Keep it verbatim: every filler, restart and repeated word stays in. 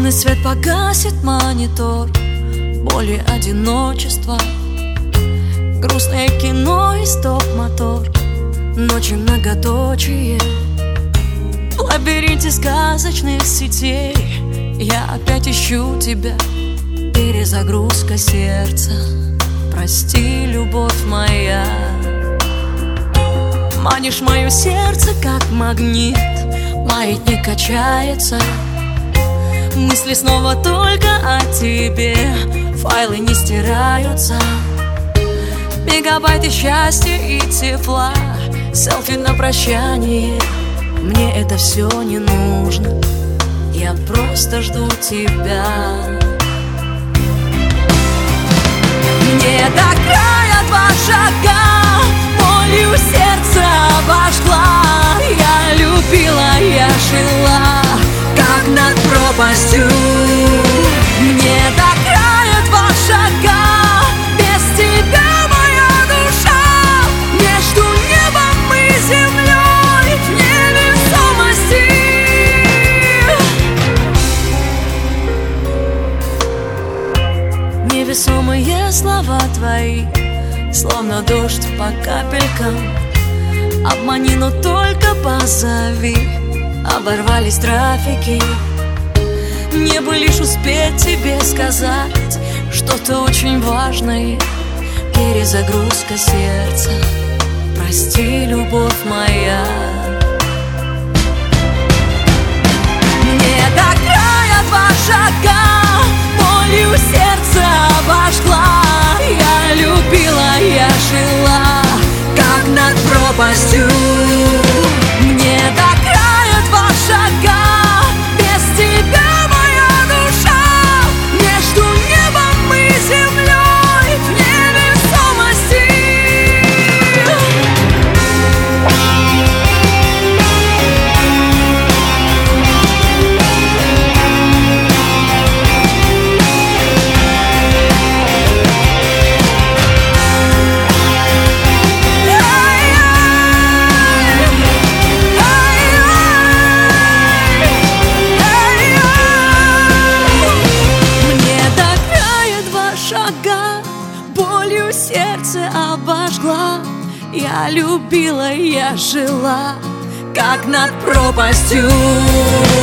Лунный свет погасит монитор, боли, одиночество, грустное кино и стоп-мотор, ночи многоточие. В лабиринте сказочных сетей я опять ищу тебя. Перезагрузка сердца, прости, любовь моя. Манишь мое сердце, как магнит, маятник качается. Мысли снова только о тебе, файлы не стираются. Мегабайты счастья и тепла, селфи на прощание. Мне это все не нужно, я просто жду тебя. Мне до края два шага, болью сердце обожгла. Я любила, я жила, как над пропастью. Мне до края два шага, без тебя моя душа между небом и землей в невесомости. Невесомые слова твои, словно дождь по капелькам. Обмани, но только позови. Оборвались трафики. Мне бы лишь успеть тебе сказать что-то очень важное. Перезагрузка сердца, прости, любовь моя. Мне до края два шага, болью сердце обожгла. Я любила, я жила, как над пропастью. Мне до края два шага, без тебя моя душа между небом и землей в невесомости. Болью сердце обожгла. Я любила, я жила, как над пропастью.